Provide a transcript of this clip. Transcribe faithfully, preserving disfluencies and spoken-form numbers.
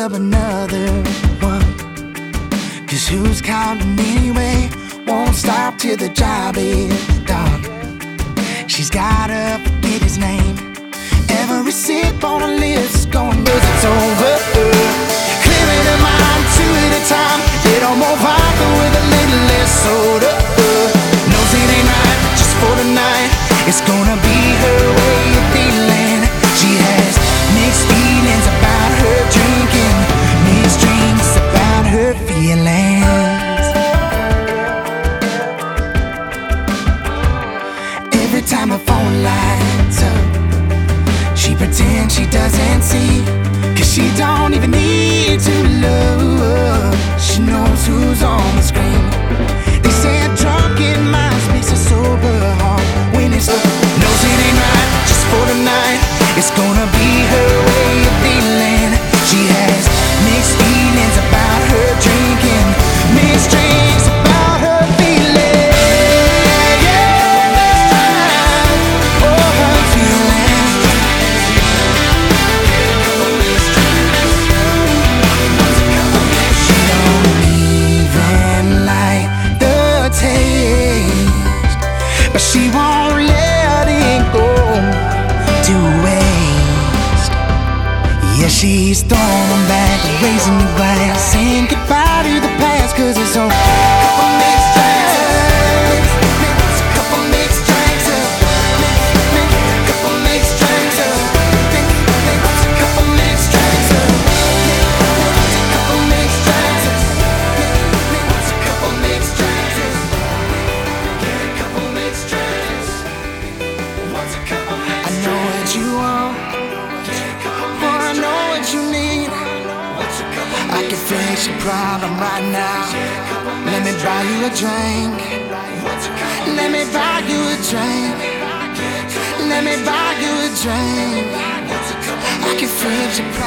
up another one. Cause who's counting anyway? Won't stop till the job is done. She's gotta forget his name. Every sip on her lips going buzz, it's over. Clearing her mind two at a time. Little more vodka with a little less soda. Knows it ain't right just for tonight. It's gonna be her way of feeling. She has mixed feelings about her drinking, mixed drinks about her feelings. Every time her phone lights up, she pretends she doesn't see. Cause she don't even need to look. She knows who's on the screen. They say a drunken mind speaks a sober heart. When it's knows it ain't right just for tonight. It's gonna be her way of feeling. She has mixed feelings about her drinking, mixed drinks about her feeling. Yeah, oh, her feeling. She don't even like the taste, but she won't let it go to waste. Yeah, she's throwing them back, raising the glass, saying goodbye to the past, cause it's over. Couple mixed drinks, couple mixed drinks, couple mixed drinks, couple mixed drinks, couple mixed drinks, couple mixed drinks, couple mixed drinks. I know what you want, oh, I know what you need. I can fix your problem right now. Let me buy you a drink. Let me buy you a drink. Let me buy you a drink. I can fix your problem.